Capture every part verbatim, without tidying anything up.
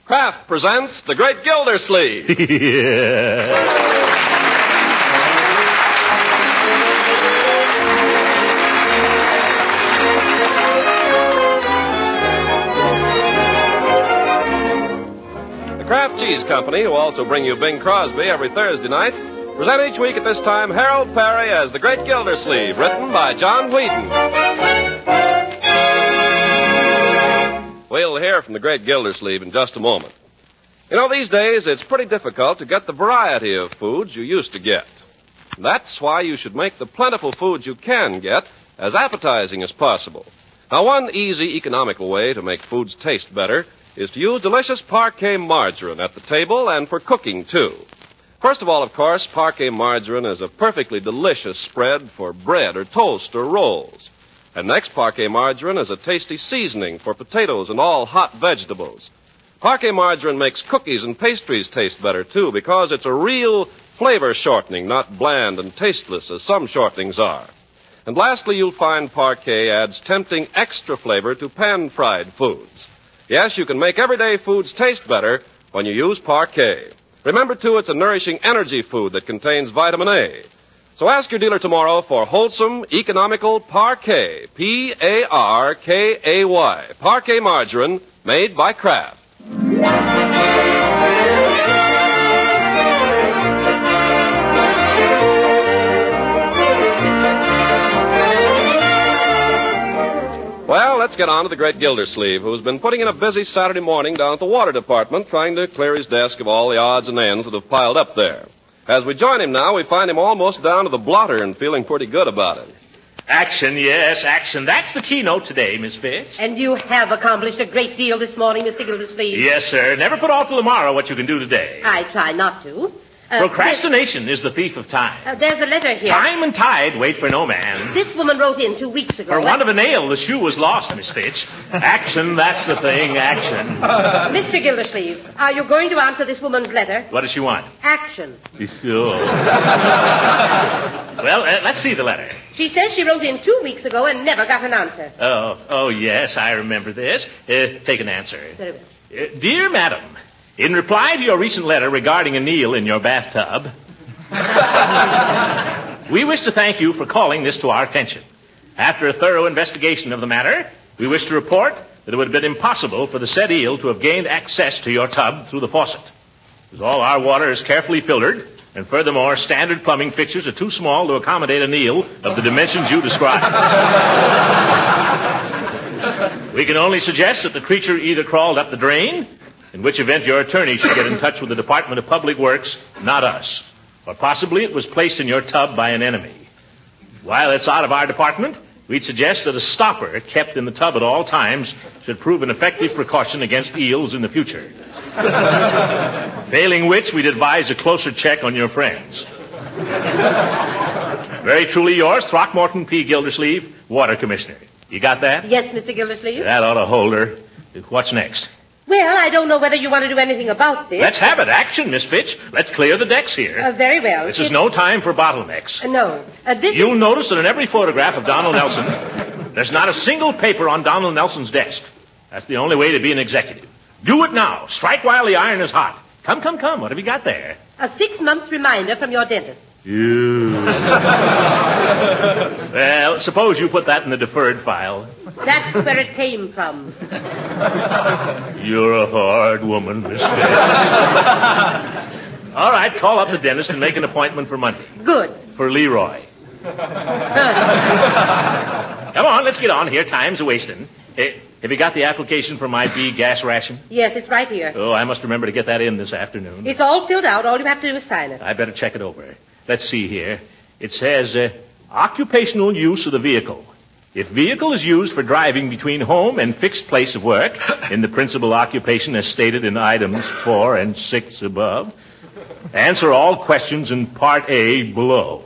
Kraft presents The Great Gildersleeve. Yeah. Kraft Cheese Company, who also bring you Bing Crosby every Thursday night, present each week at this time Harold Perry as The Great Gildersleeve, written by John Whedon. We'll hear from The Great Gildersleeve in just a moment. You know, these days it's pretty difficult to get the variety of foods you used to get. That's why you should make the plentiful foods you can get as appetizing as possible. Now, one easy, economical way to make foods taste better is to use delicious Parquet margarine at the table and for cooking, too. First of all, of course, Parquet margarine is a perfectly delicious spread for bread or toast or rolls. And next, Parquet margarine is a tasty seasoning for potatoes and all hot vegetables. Parquet margarine makes cookies and pastries taste better, too, because it's a real flavor shortening, not bland and tasteless as some shortenings are. And lastly, you'll find Parquet adds tempting extra flavor to pan-fried foods. Yes, you can make everyday foods taste better when you use Parquet. Remember, too, it's a nourishing energy food that contains vitamin A. So ask your dealer tomorrow for wholesome, economical Parquet, P A R K A Y, Parquet margarine made by Kraft. Well, let's get on to the Great Gildersleeve, who's been putting in a busy Saturday morning down at the water department trying to clear his desk of all the odds and ends that have piled up there. As we join him now, we find him almost down to the blotter and feeling pretty good about it. Action, yes, action. That's the keynote today, Miss Fitz. And you have accomplished a great deal this morning, Mister Gildersleeve. Yes, sir. Never put off till tomorrow what you can do today. I try not to. Uh, Procrastination is the thief of time. Uh, there's a letter here. Time and tide wait for no man. This woman wrote in two weeks ago. For want of a nail, the shoe was lost, Miss Fitch. Action, that's the thing, action. Mister Gildersleeve, are you going to answer this woman's letter? What does she want? Action. Oh. Well, uh, let's see the letter. She says she wrote in two weeks ago and never got an answer. Oh, oh yes, I remember this. Uh, take an answer. Very well. Uh, Dear Madam, in reply to your recent letter regarding a Neil in your bathtub, we wish to thank you for calling this to our attention. After a thorough investigation of the matter, we wish to report that it would have been impossible for the said eel to have gained access to your tub through the faucet, as all our water is carefully filtered, and furthermore, standard plumbing fixtures are too small to accommodate an eel of the dimensions you describe. We can only suggest that the creature either crawled up the drain, in which event your attorney should get in touch with the Department of Public Works, not us. Or possibly it was placed in your tub by an enemy. While it's out of our department, we'd suggest that a stopper kept in the tub at all times should prove an effective precaution against eels in the future. Failing which, we'd advise a closer check on your friends. Very truly yours, Throckmorton P. Gildersleeve, Water Commissioner. You got that? Yes, Mister Gildersleeve. That ought to hold her. What's next? Well, I don't know whether you want to do anything about this. Let's have it. Action, Miss Fitch. Let's clear the decks here. Uh, very well. This it... is no time for bottlenecks. Uh, no. Uh, this You'll is... notice that in every photograph of Donald Nelson, there's not a single paper on Donald Nelson's desk. That's the only way to be an executive. Do it now. Strike while the iron is hot. Come, come, come. What have you got there? A six-month reminder from your dentist. You. Well, suppose you put that in the deferred file. That's where it came from. You're a hard woman, Miss Fitch. All right, call up the dentist and make an appointment for Monday. Good. For Leroy. Come on, let's get on here. Time's a-wasting. Hey, have you got the application for my B gas ration? Yes, it's right here. Oh, I must remember to get that in this afternoon. It's all filled out. All you have to do is sign it. I better check it over. Let's see here. It says, uh, occupational use of the vehicle. If vehicle is used for driving between home and fixed place of work, in the principal occupation as stated in items four and six above, answer all questions in Part A below.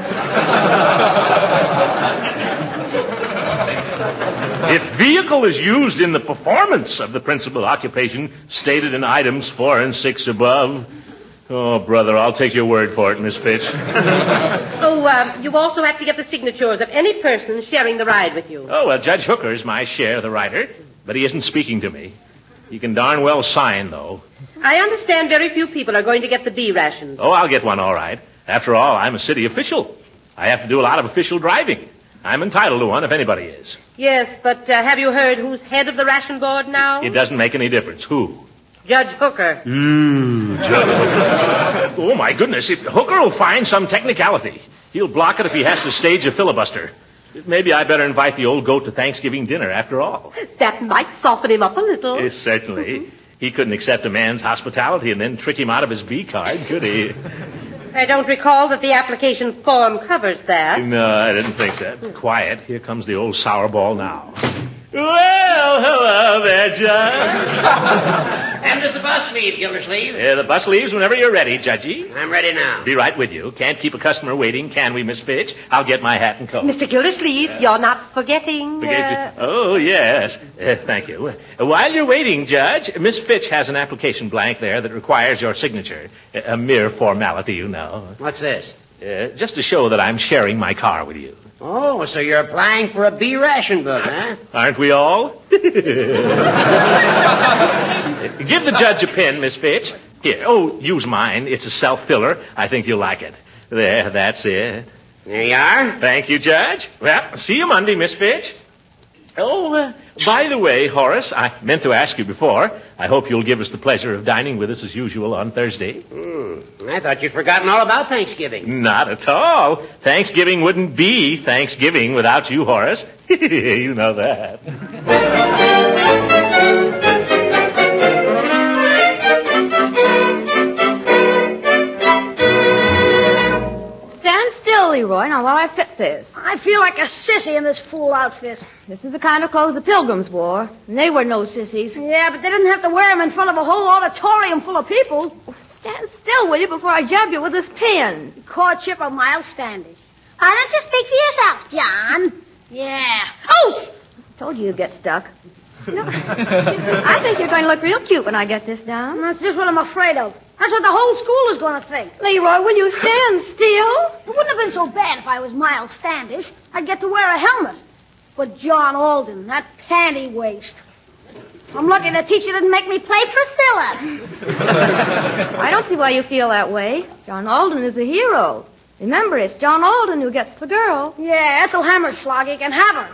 If vehicle is used in the performance of the principal occupation stated in items four and six above, oh, brother, I'll take your word for it, Miss Fitch. Oh, um, you also have to get the signatures of any person sharing the ride with you. Oh, well, Judge Hooker's my share of the rider, but he isn't speaking to me. You can darn well sign, though. I understand very few people are going to get the B rations. Oh, I'll get one all right. After all, I'm a city official. I have to do a lot of official driving. I'm entitled to one if anybody is. Yes, but uh, have you heard who's head of the ration board now? It doesn't make any difference. Who? Judge Hooker. Ooh, Judge Hooker. Oh, my goodness. If Hooker will find some technicality. He'll block it if he has to stage a filibuster. Maybe I better invite the old goat to Thanksgiving dinner after all. That might soften him up a little. Yes, certainly. He couldn't accept a man's hospitality and then trick him out of his B card, could he? I don't recall that the application form covers that. No, I didn't think so. Quiet. Here comes the old sour ball now. Well, hello there, Judge. And does the bus leave, Gildersleeve? Yeah, the bus leaves whenever you're ready, Judgy. I'm ready now. Be right with you. Can't keep a customer waiting, can we, Miss Fitch? I'll get my hat and coat. Mister Gildersleeve, uh, you're not forgetting... Forget uh... Oh, yes. Uh, thank you. Uh, while you're waiting, Judge, Miss Fitch has an application blank there that requires your signature. A, a mere formality, you know. What's this? Uh, just to show that I'm sharing my car with you. Oh, so you're applying for a B ration book, huh? Aren't we all? Give the judge a pen, Miss Fitch. Here, oh, use mine. It's a self-filler. I think you'll like it. There, that's it. There you are. Thank you, Judge. Well, see you Monday, Miss Fitch. Oh, uh, by the way, Horace, I meant to ask you before. I hope you'll give us the pleasure of dining with us as usual on Thursday. Hmm. I thought you'd forgotten all about Thanksgiving. Not at all. Thanksgiving wouldn't be Thanksgiving without you, Horace. You know that. Stand still, Leroy, now while I fit this. I feel like a sissy in this fool outfit. This is the kind of clothes the Pilgrims wore, and they were no sissies. Yeah, but they didn't have to wear them in front of a whole auditorium full of people. Stand still, will you, before I jab you with this pin? Courtship of Miles Standish. Why don't you speak for yourself, John? Yeah. Oh! I told you you'd get stuck. You know, I think you're going to look real cute when I get this down. That's just what I'm afraid of. That's what the whole school is going to think. Leroy, will you stand still? It wouldn't have been so bad if I was Miles Standish. I'd get to wear a helmet. But John Alden, that panty waist. I'm lucky the teacher didn't make me play Priscilla. I don't see why you feel that way. John Alden is a hero. Remember, it's John Alden who gets the girl. Yeah, Ethel Hammerschlag, he can have her.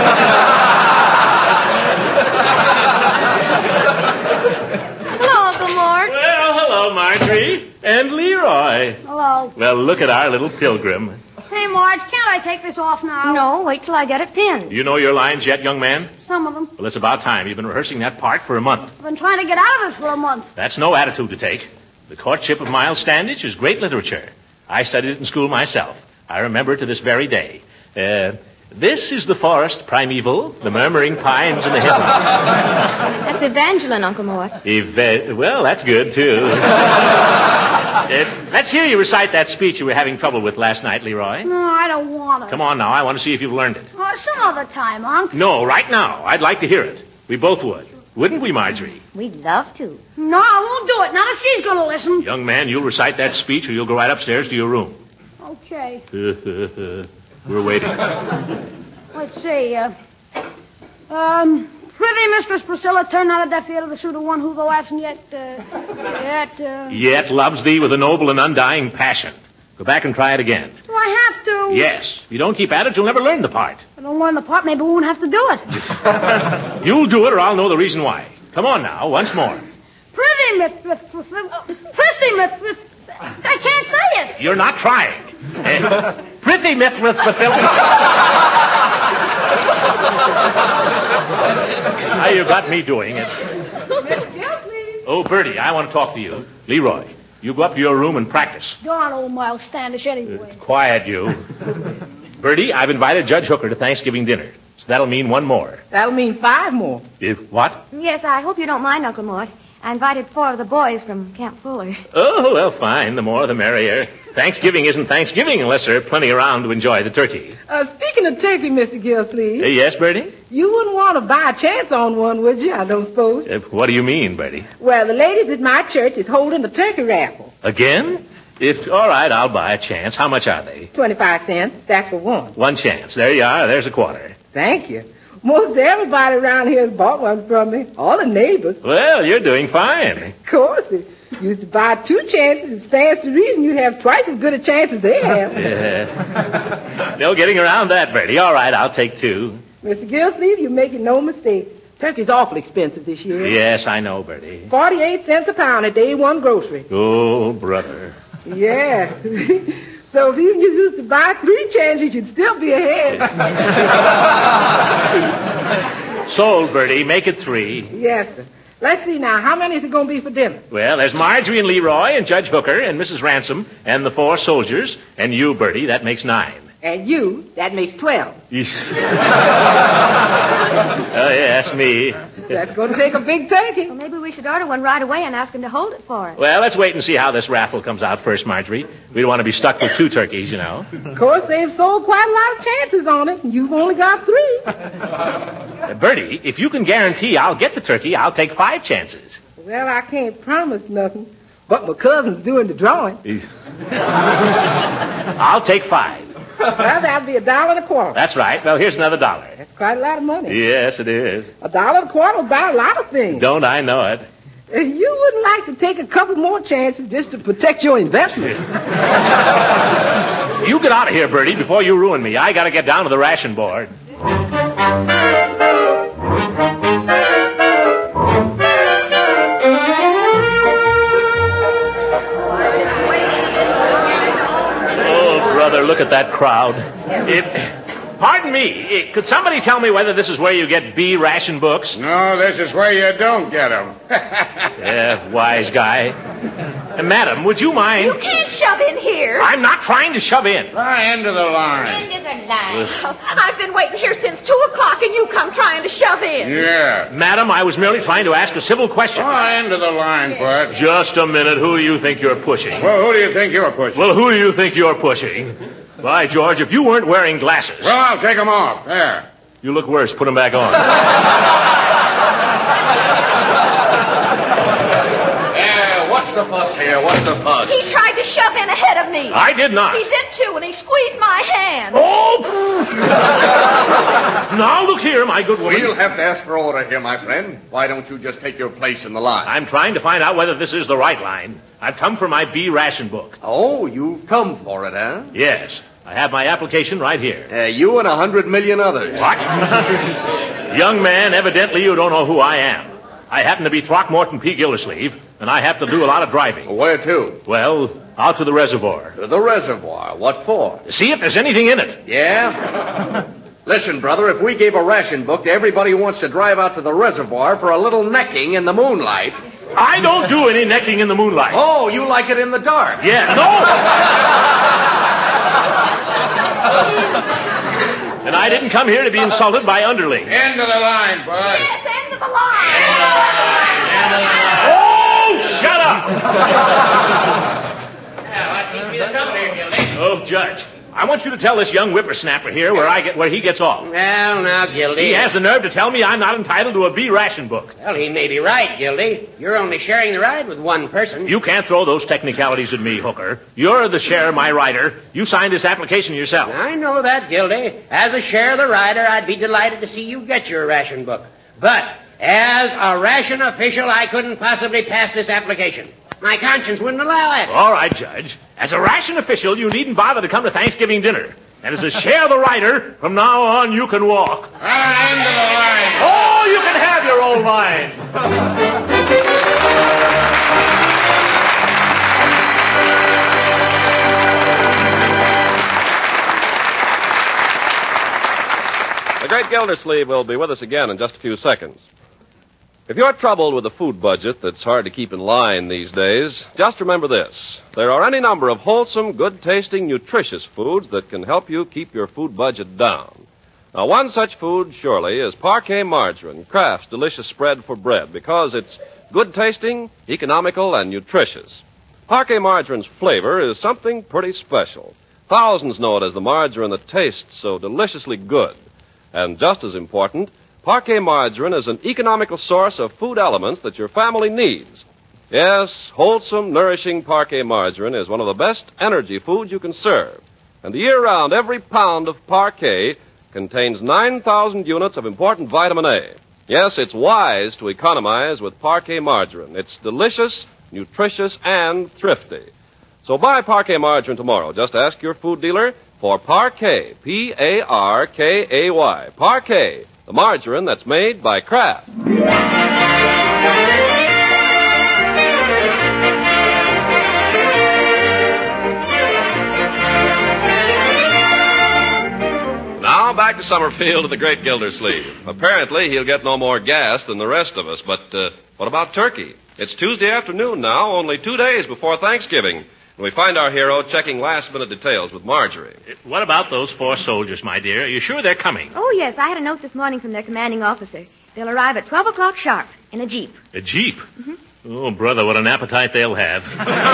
Hello, Uncle Mort. Well, hello, Marjorie. And Leroy. Hello. Well, look at our little pilgrim. Hey, Marge, can't I take this off now? No, wait till I get it pinned. You know your lines yet, young man? Some of them. Well, it's about time. You've been rehearsing that part for a month. I've been trying to get out of it for a month. That's no attitude to take. The Courtship of Miles Standish is great literature. I studied it in school myself. I remember it to this very day. Uh, this is the forest primeval, the murmuring pines and the hemlocks. That's Evangeline, Uncle Mort. Eva- well, that's good, too. uh, let's hear you recite that speech you were having trouble with last night, Leroy. No, I don't want it. Come on now. I want to see if you've learned it. Oh, some other time, Unc. No, right now. I'd like to hear it. We both would. Wouldn't we, Marjorie? We'd love to. No, I won't do it. Not if she's going to listen. Young man, you'll recite that speech or you'll go right upstairs to your room. Okay. We're waiting. Let's see. Uh, um, prithee, Mistress Priscilla, turn not a deaf ear to the suitor one who, though absent yet, uh, yet, uh... Yet loves thee with a noble and undying passion. Go back and try it again. Do I have to? Yes. If you don't keep at it, you'll never learn the part. If I don't learn the part, maybe we won't have to do it. You'll do it or I'll know the reason why. Come on now, once more. Prithee, Mistress Priscilla... Prithee, Mistress... I can't say it. You're not trying. Uh, Prithee, Mistress Priscilla... Now you got me doing it. Oh, Bertie, I want to talk to you. Leroy, you go up to your room and practice. Darn old Miles Standish anyway. Uh, quiet, you. Bertie, I've invited Judge Hooker to Thanksgiving dinner. So that'll mean one more. That'll mean five more. If what? Yes, I hope you don't mind, Uncle Mort. I invited four of the boys from Camp Fuller. Oh, well, fine. The more the merrier. Thanksgiving isn't Thanksgiving unless there are plenty around to enjoy the turkey. Uh, speaking of turkey, Mister Gilsleeve. Uh, yes, Bertie? You wouldn't want to buy a chance on one, would you? I don't suppose. Uh, what do you mean, Bertie? Well, the ladies at my church is holding a turkey raffle. Again? If all right, I'll buy a chance. How much are they? Twenty-five cents. That's for one. One chance. There you are. There's a quarter. Thank you. Most everybody around here has bought one from me. All the neighbors. Well, you're doing fine. Of course. If you used to buy two chances, it stands to reason you have twice as good a chance as they have. Yeah. No getting around that, Bertie. All right, I'll take two. Mister Gillsleeve, you're making no mistake. Turkey's awful expensive this year. Yes, I know, Bertie. Forty-eight cents a pound at day one grocery. Oh, brother. Yeah. So if even you used to buy three chances, you'd still be ahead. Sold, Bertie. Make it three. Yes, sir. Let's see now. How many is it going to be for dinner? Well, there's Marjorie and Leroy and Judge Hooker and Missus Ransom and the four soldiers and you, Bertie. That makes nine. And you, that makes twelve. Yes. Oh, yes, me. That's going to take a big turkey. Well, maybe we should order one right away and ask him to hold it for us. Well, let's wait and see how this raffle comes out first, Marjorie. We don't want to be stuck with two turkeys, you know. Of course, they've sold quite a lot of chances on it, and you've only got three. Uh, Bertie, if you can guarantee I'll get the turkey, I'll take five chances. Well, I can't promise nothing, but my cousin's doing the drawing. I'll take five. Well, that'll be a dollar and a quarter. That's right. Well, here's another dollar. That's quite a lot of money. Yes, it is. A dollar and a quarter will buy a lot of things. Don't I know it? You wouldn't like to take a couple more chances just to protect your investment. You get out of here, Bertie, before you ruin me. I got to get down to the ration board. Look at that crowd. It, pardon me, could somebody tell me whether this is where you get B ration books? No, this is where you don't get them. Yeah, wise guy. Uh, madam, would you mind? You can't shove in here. I'm not trying to shove in. Try into the line. Into the line. Oh, I've been waiting here since two o'clock, and you come trying to shove in. Yeah. Madam, I was merely trying to ask a civil question. Try into the line, Bud. Just a minute. Who do you think you're pushing? Well, who do you think you're pushing? Well, who do you think you're pushing? By George, if you weren't wearing glasses... Well, I'll take them off. There. You look worse. Put them back on. Yeah, what's the fuss here? What's the fuss? He tried to shove in ahead of me. I did not. He did, too, and he squeezed my hand. Oh! Now, look here, my good woman. We'll have to ask for order here, my friend. Why don't you just take your place in the line? I'm trying to find out whether this is the right line. I've come for my B ration book. Oh, you've come for it, huh? Yes. I have my application right here. Uh, you and a hundred million others. What? Young man, evidently you don't know who I am. I happen to be Throckmorton P. Gildersleeve, and I have to do a lot of driving. Where to? Well, out to the reservoir. To the reservoir? What for? To see if there's anything in it. Yeah? Listen, brother, if we gave a ration book to everybody who wants to drive out to the reservoir for a little necking in the moonlight... I don't do any necking in the moonlight. Oh, you like it in the dark? Yeah, no! And I didn't come here to be insulted by underlings. End of the line, Bud. Yes, end of the line. Oh, shut up! Oh, Judge, I want you to tell this young whippersnapper here where I get where he gets off. Well, now, Gildy. He has the nerve to tell me I'm not entitled to a B ration book. Well, he may be right, Gildy. You're only sharing the ride with one person. You can't throw those technicalities at me, Hooker. You're the share, my rider. You signed this application yourself. I know that, Gildy. As a share of the rider, I'd be delighted to see you get your ration book. But as a ration official, I couldn't possibly pass this application. My conscience wouldn't allow it. All right, Judge. As a ration official, you needn't bother to come to Thanksgiving dinner. And as a share of the rider, from now on, you can walk. Ah, end of the line. Oh, you can have your old line. The great Gildersleeve will be with us again in just a few seconds. If you're troubled with a food budget that's hard to keep in line these days, just remember this. There are any number of wholesome, good-tasting, nutritious foods that can help you keep your food budget down. Now, one such food, surely, is Parquet Margarine, Kraft's delicious spread for bread, because it's good-tasting, economical, and nutritious. Parquet Margarine's flavor is something pretty special. Thousands know it as the margarine that tastes so deliciously good. And just as important, Parquet Margarine is an economical source of food elements that your family needs. Yes, wholesome, nourishing Parquet Margarine is one of the best energy foods you can serve. And year-round, every pound of Parquet contains nine thousand units of important vitamin A. Yes, it's wise to economize with Parquet margarine. It's delicious, nutritious, and thrifty. So buy Parquet margarine tomorrow. Just ask your food dealer for Parquet, P A R K A Y. Parquet, the margarine that's made by Kraft. Now back to Summerfield and the great Gildersleeve. Apparently he'll get no more gas than the rest of us, but uh, what about turkey? It's Tuesday afternoon now, only two days before Thanksgiving. And we find our hero checking last-minute details with Marjorie. What about those four soldiers, my dear? Are you sure they're coming? Oh, yes. I had a note this morning from their commanding officer. They'll arrive at twelve o'clock sharp in a jeep. A jeep? Mm-hmm. Oh, brother, what an appetite they'll have.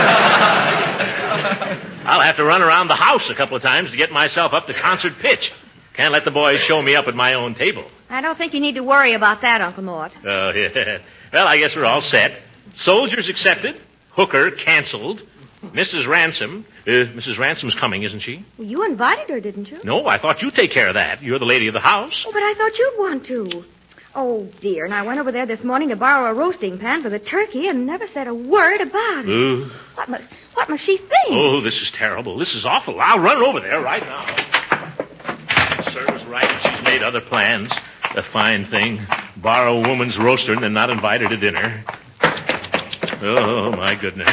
I'll have to run around the house a couple of times to get myself up to concert pitch. Can't let the boys show me up at my own table. I don't think you need to worry about that, Uncle Mort. Oh, yeah. Well, I guess we're all set. Soldiers accepted. Hooker canceled. Missus Ransom. Uh, Missus Ransom's coming, isn't she? Well, you invited her, didn't you? No, I thought you'd take care of that. You're the lady of the house. Oh, but I thought you'd want to. Oh, dear. And I went over there this morning to borrow a roasting pan for the turkey and never said a word about it. Uh, what, must, what must she think? Oh, this is terrible. This is awful. I'll run over there right now. Serves right. She's made other plans. A fine thing. Borrow a woman's roaster and then not invite her to dinner. Oh, my goodness.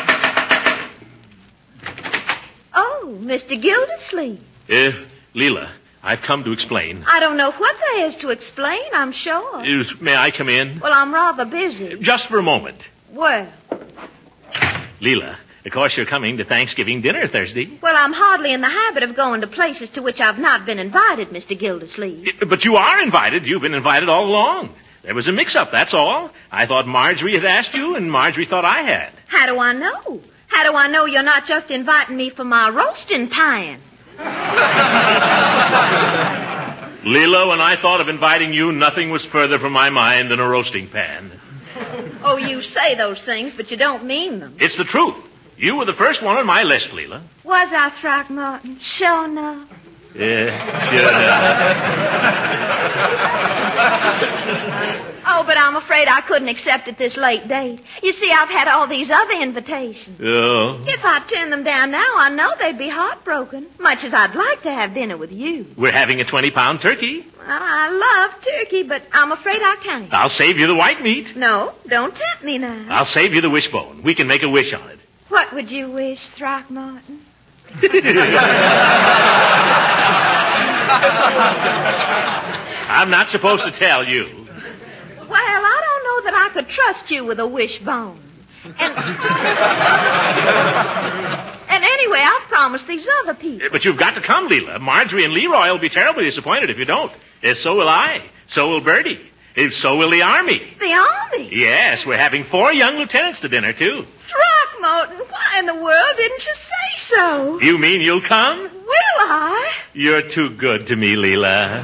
Oh, Mister Gildersleeve. Uh, Leela, I've come to explain. I don't know what there is to explain, I'm sure. Uh, may I come in? Well, I'm rather busy. Just for a moment. Well, Leela, of course you're coming to Thanksgiving dinner Thursday. well, I'm hardly in the habit of going to places to which I've not been invited, Mister Gildersleeve. Uh, But you are invited. You've been invited all along. There was a mix-up, that's all. I thought Marjorie had asked you, and Marjorie thought I had. How do I know? How do I know you're not just inviting me for my roasting pan? Leela, when I thought of inviting you, nothing was further from my mind than a roasting pan. Oh, you say those things, but you don't mean them. It's the truth. You were the first one on my list, Leela. Was I, Throckmorton? Sure enough. Yeah, sure enough. Oh, but I'm afraid I couldn't accept at this late date. You see, I've had all these other invitations. Oh. If I turned them down now, I know they'd be heartbroken, much as I'd like to have dinner with you. We're having a twenty-pound turkey. Well, I love turkey, but I'm afraid I can't. I'll save you the white meat. No, don't tempt me now. I'll save you the wishbone. We can make a wish on it. What would you wish, Throckmorton? I'm not supposed to tell you. Well, I don't know that I could trust you with a wishbone. And, and anyway, I've promised these other people. But you've got to come, Leela. Marjorie and Leroy will be terribly disappointed if you don't. Uh, so will I. So will Bertie. Uh, so will the Army. The Army? Yes, we're having four young lieutenants to dinner, too. Throckmorton, why in the world didn't you say so? You mean you'll come? Will I? You're too good to me, Leela.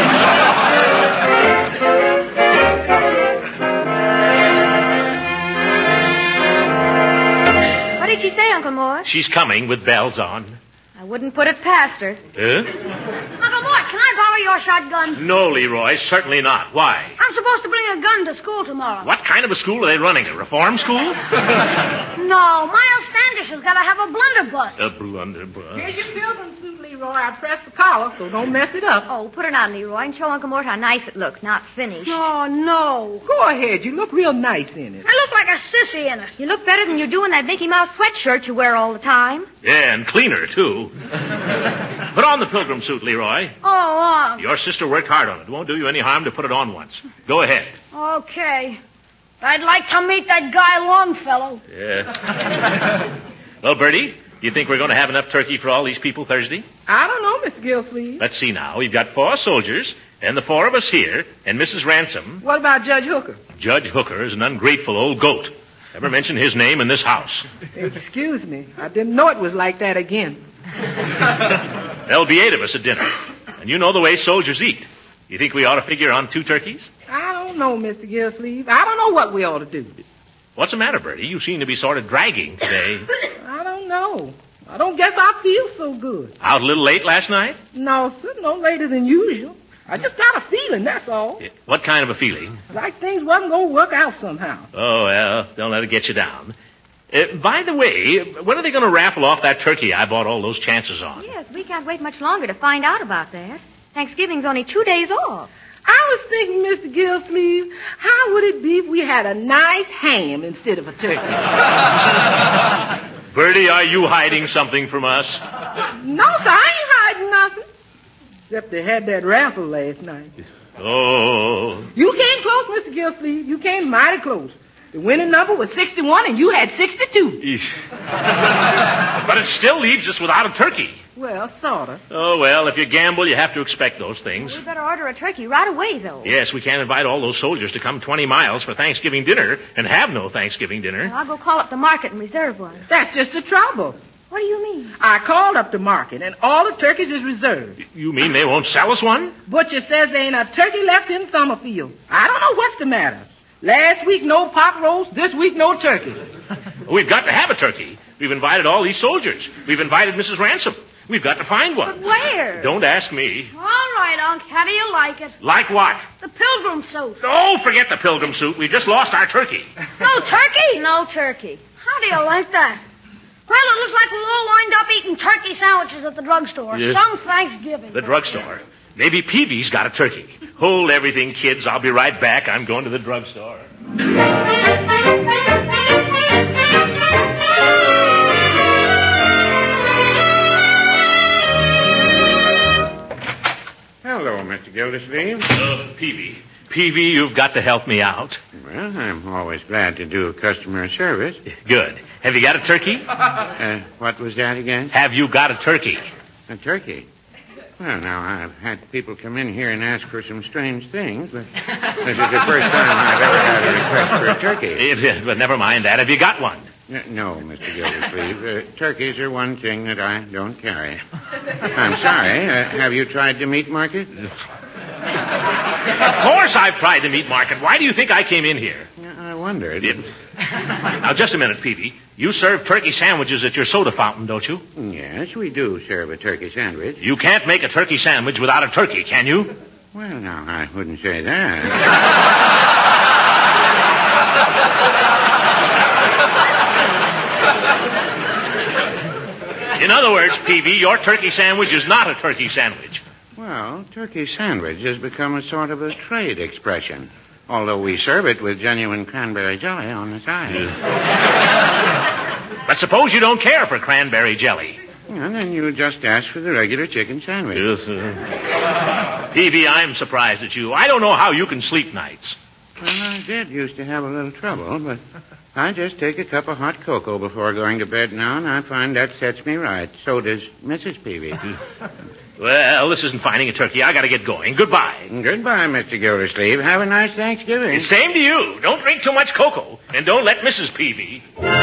What did she say, Uncle Mort? She's coming with bells on. I wouldn't put it past her. Huh? Uncle Mort, can I borrow your shotgun? No, Leroy, certainly not. Why? I'm supposed to bring a gun to school tomorrow. What kind of a school are they running? A reform school? No, Miles Standish has got to have a blunderbuss. A blunderbuss. Here's your pilgrim suit, Leroy. I pressed the collar, so don't mess it up. Oh, put it on, Leroy, and show Uncle Mort how nice it looks, not finished. Oh, no. Go ahead. You look real nice in it. I look like a sissy in it. You look better than you do in that Mickey Mouse sweatshirt you wear all the time. Yeah, and cleaner, too. Put on the pilgrim suit, Leroy. Oh, on. Your sister worked hard on it. It won't do you any harm to put it on once. Go ahead. Okay. I'd like to meet that guy Longfellow. Yeah. Well, Bertie, you think we're going to have enough turkey for all these people Thursday? I don't know, Mister Gildersleeve. Let's see now. We've got four soldiers, and the four of us here, and Missus Ransom. What about Judge Hooker? Judge Hooker is an ungrateful old goat. Never mention his name in this house. Excuse me. I didn't know it was like that again. There'll be eight of us at dinner. And you know the way soldiers eat. You think we ought to figure on two turkeys? I don't know, Mister Gildersleeve. I don't know what we ought to do. What's the matter, Bertie? You seem to be sort of dragging today. I don't know. I don't guess I feel so good. Out a little late last night? No, sir, no later than usual. I just got a feeling, that's all. What kind of a feeling? Like things wasn't going to work out somehow. Oh, well, don't let it get you down. Uh, by the way, when are they going to raffle off that turkey I bought all those chances on? Yes, we can't wait much longer to find out about that. Thanksgiving's only two days off. I was thinking, Mister Gillsleeve, how would it be if we had a nice ham instead of a turkey? Bertie, are you hiding something from us? No, sir, I ain't hiding nothing. Except they had that raffle last night. Oh. You came close, Mister Gillsleeve. You came mighty close. The winning number was sixty-one, and you had sixty-two. But it still leaves us without a turkey. Well, sort of. Oh, well, if you gamble, you have to expect those things. We better order a turkey right away, though. Yes, we can't invite all those soldiers to come twenty miles for Thanksgiving dinner and have no Thanksgiving dinner. Well, I'll go call up the market and reserve one. That's just the trouble. What do you mean? I called up the market, and all the turkeys is reserved. You mean they won't sell us one? Butcher says there ain't a turkey left in Summerfield. I don't know what's the matter. Last week, no pot roast. This week, no turkey. We've got to have a turkey. We've invited all these soldiers. We've invited Missus Ransom. We've got to find one. But where? Don't ask me. All right, Unc. How do you like it? Like what? The pilgrim suit. Oh, forget the pilgrim suit. We just lost our turkey. No turkey? No turkey. How do you like that? Well, it looks like we'll all wind up eating turkey sandwiches at the drugstore. Yeah. Some Thanksgiving. The drugstore. Maybe Peavy's got a turkey. Hold everything, kids. I'll be right back. I'm going to the drugstore. Hello, Mister Gildersleeve. Uh, Peavy. Peavy, you've got to help me out. Well, I'm always glad to do customer service. Good. Have you got a turkey? Uh, what was that again? Have you got a turkey? A turkey? Well, now, I've had people come in here and ask for some strange things, but this is the first time I've ever had a request for a turkey. It, but never mind that. Have you got one? Uh, no, Mister Gildersleeve. Uh, turkeys are one thing that I don't carry. I'm sorry. Uh, have you tried the meat market? Of course I've tried the meat market. Why do you think I came in here? I wondered. It... Now, just a minute, Peavy. You serve turkey sandwiches at your soda fountain, don't you? Yes, we do serve a turkey sandwich. You can't make a turkey sandwich without a turkey, can you? Well, now, I wouldn't say that. In other words, Peavy, your turkey sandwich is not a turkey sandwich. Well, turkey sandwich has become a sort of a trade expression, although we serve it with genuine cranberry jelly on the side. But suppose you don't care for cranberry jelly. And then you just ask for the regular chicken sandwich. Yes, sir. Peavy, I'm surprised at you. I don't know how you can sleep nights. Well, I did used to have a little trouble, but I just take a cup of hot cocoa before going to bed now, and I find that sets me right. So does Missus Peavy. Well, this isn't finding a turkey. I got to get going. Goodbye. Goodbye, Mister Gildersleeve. Have a nice Thanksgiving. Same to you. Don't drink too much cocoa, and don't let Missus Peavy.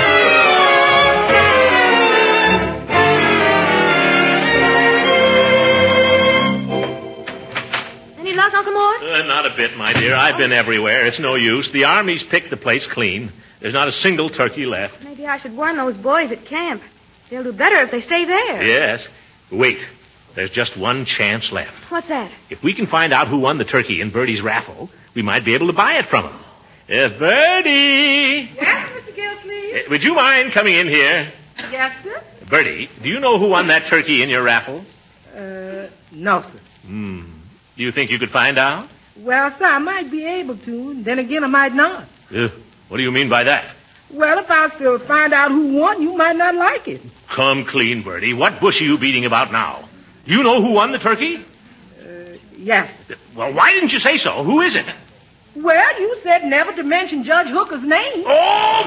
Any luck, Uncle Mort? Uh, not a bit, my dear. I've been everywhere. It's no use. The Army's picked the place clean. There's not a single turkey left. Maybe I should warn those boys at camp. They'll do better if they stay there. Yes. Wait. There's just one chance left. What's that? If we can find out who won the turkey in Bertie's raffle, we might be able to buy it from him. Uh, Bertie! Yes, Mister Gilsleeve? Uh, would you mind coming in here? Yes, sir. Bertie, do you know who won that turkey in your raffle? Uh, no, sir. Hmm. Do you think you could find out? Well, sir, I might be able to, and then again I might not. Uh, what do you mean by that? Well, if I was to find out who won, you might not like it. Come clean, Bertie. What bush are you beating about now? Do you know who won the turkey? Uh, yes. Well, why didn't you say so? Who is it? Well, you said never to mention Judge Hooker's name. Oh!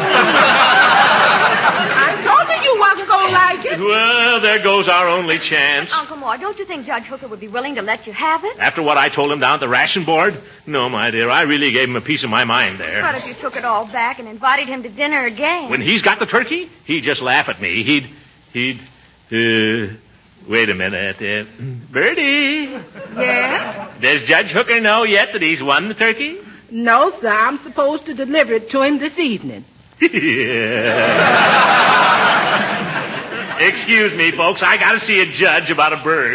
I told you you wasn't going to like it. Well, there goes our only chance. Uncle Mort, don't you think Judge Hooker would be willing to let you have it? After what I told him down at the ration board? No, my dear, I really gave him a piece of my mind there. What if you took it all back and invited him to dinner again? When he's got the turkey, he'd just laugh at me. He'd, he'd, uh... Wait a minute. Uh, Bertie. Yeah? Does Judge Hooker know yet that he's won the turkey? No, sir. I'm supposed to deliver it to him this evening. Yeah. Excuse me, folks. I got to see a judge about a bird.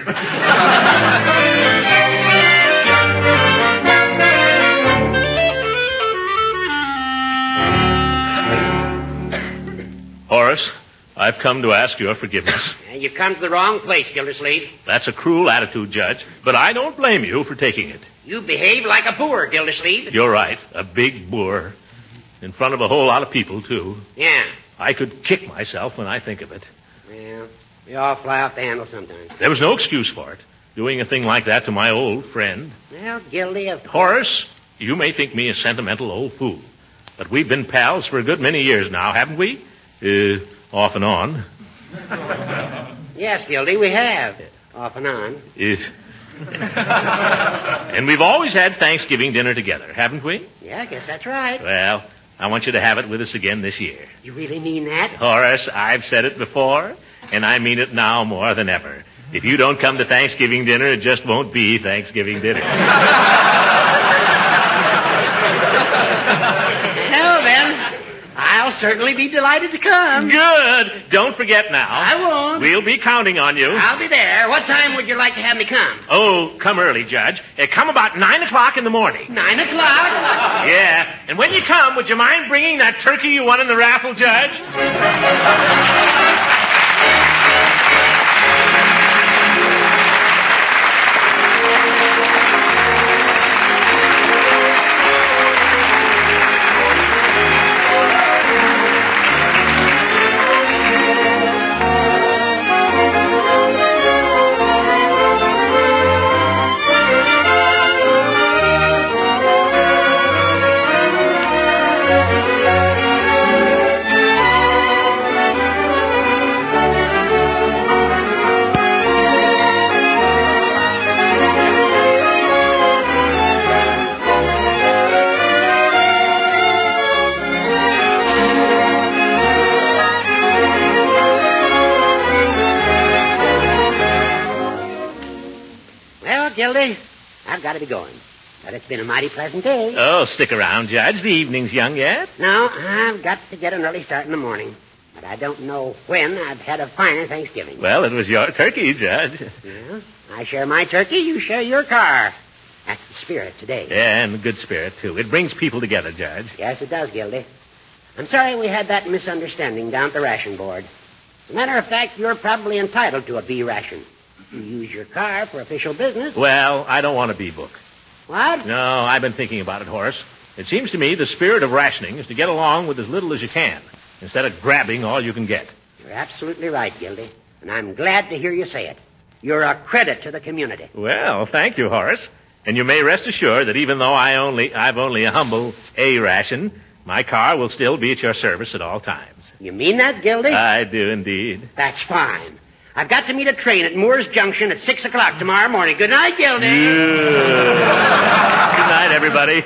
Horace, I've come to ask your forgiveness. You come to the wrong place, Gildersleeve. That's a cruel attitude, Judge, but I don't blame you for taking it. You behave like a boor, Gildersleeve. You're right, a big boor. In front of a whole lot of people, too. Yeah. I could kick myself when I think of it. Well, we all fly off the handle sometimes. There was no excuse for it, doing a thing like that to my old friend. Well, Gildy, of Horace, you may think me a sentimental old fool, but we've been pals for a good many years now, haven't we? Uh, off and on. Yes, Gildy, we have. Off and on. If... And we've always had Thanksgiving dinner together, haven't we? Yeah, I guess that's right. Well, I want you to have it with us again this year. You really mean that? Horace, I've said it before, and I mean it now more than ever. If you don't come to Thanksgiving dinner, it just won't be Thanksgiving dinner. Well, then, I'll certainly be delighted to come. Good. Don't forget now. I won't. We'll be counting on you. I'll be there. What time would you like to have me come? Oh, come early, Judge. Uh, come about nine o'clock in the morning. Nine o'clock? Yeah. And when you come, would you mind bringing that turkey you won in the raffle, Judge? Gildy, I've got to be going. But it's been a mighty pleasant day. Oh, stick around, Judge. The evening's young yet. No, I've got to get an early start in the morning. But I don't know when I've had a finer Thanksgiving. Well, it was your turkey, Judge. Yeah, I share my turkey, you share your car. That's the spirit today. Yeah, and good spirit, too. It brings people together, Judge. Yes, it does, Gildy. I'm sorry we had that misunderstanding down at the ration board. As a matter of fact, you're probably entitled to a B ration. You use your car for official business. Well, I don't want a B book. What? No, I've been thinking about it, Horace. It seems to me the spirit of rationing is to get along with as little as you can, instead of grabbing all you can get. You're absolutely right, Gildy. And I'm glad to hear you say it. You're a credit to the community. Well, thank you, Horace. And you may rest assured that even though I only, I've only a humble A ration, my car will still be at your service at all times. You mean that, Gildy? I do indeed. That's fine. I've got to meet a train at Moore's Junction at six o'clock tomorrow morning. Good night, Gildy. Yeah. Good night, everybody.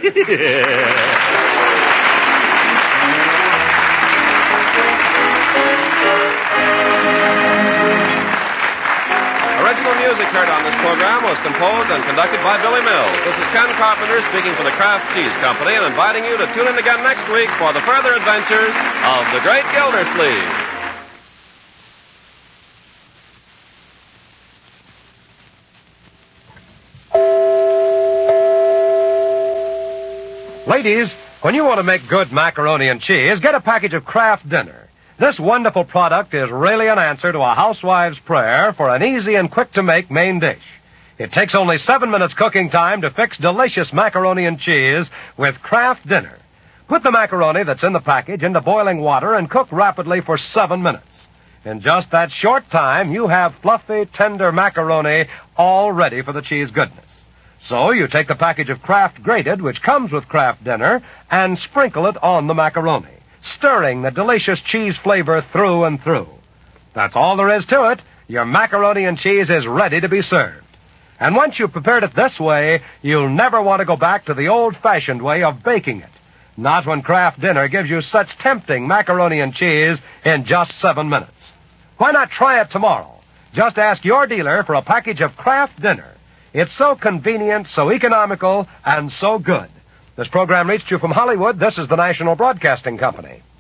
Original music heard on this program was composed and conducted by Billy Mills. This is Ken Carpenter speaking for the Kraft Cheese Company and inviting you to tune in again next week for the further adventures of the Great Gildersleeve. Ladies, when you want to make good macaroni and cheese, get a package of Kraft Dinner. This wonderful product is really an answer to a housewife's prayer for an easy and quick-to-make main dish. It takes only seven minutes cooking time to fix delicious macaroni and cheese with Kraft Dinner. Put the macaroni that's in the package into boiling water and cook rapidly for seven minutes. In just that short time, you have fluffy, tender macaroni all ready for the cheese goodness. So you take the package of Kraft Grated, which comes with Kraft Dinner, and sprinkle it on the macaroni, stirring the delicious cheese flavor through and through. That's all there is to it. Your macaroni and cheese is ready to be served. And once you've prepared it this way, you'll never want to go back to the old-fashioned way of baking it. Not when Kraft Dinner gives you such tempting macaroni and cheese in just seven minutes. Why not try it tomorrow? Just ask your dealer for a package of Kraft Dinner. It's so convenient, so economical, and so good. This program reached you from Hollywood. This is the National Broadcasting Company.